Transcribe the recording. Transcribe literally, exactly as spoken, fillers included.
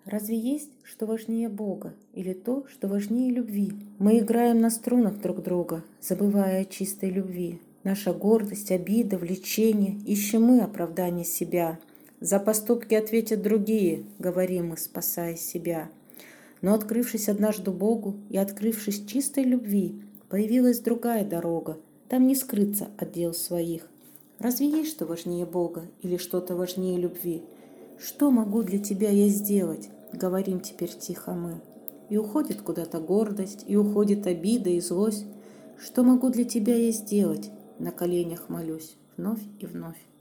Разве есть, что важнее Бога, или то, что важнее любви? Мы играем на струнах друг друга, забывая о чистой любви. Наша гордость, обида, влечение, ищем мы оправдание себя. За поступки ответят другие, говорим мы, спасая себя. Но открывшись однажды Богу и открывшись чистой любви, появилась другая дорога. Там не скрыться от дел своих. Разве есть что важнее Бога или что-то важнее любви? Что могу для тебя я сделать? Говорим теперь тихо мы. И уходит куда-то гордость, и уходит обида и злость. Что могу для тебя я сделать? На коленях молюсь вновь и вновь.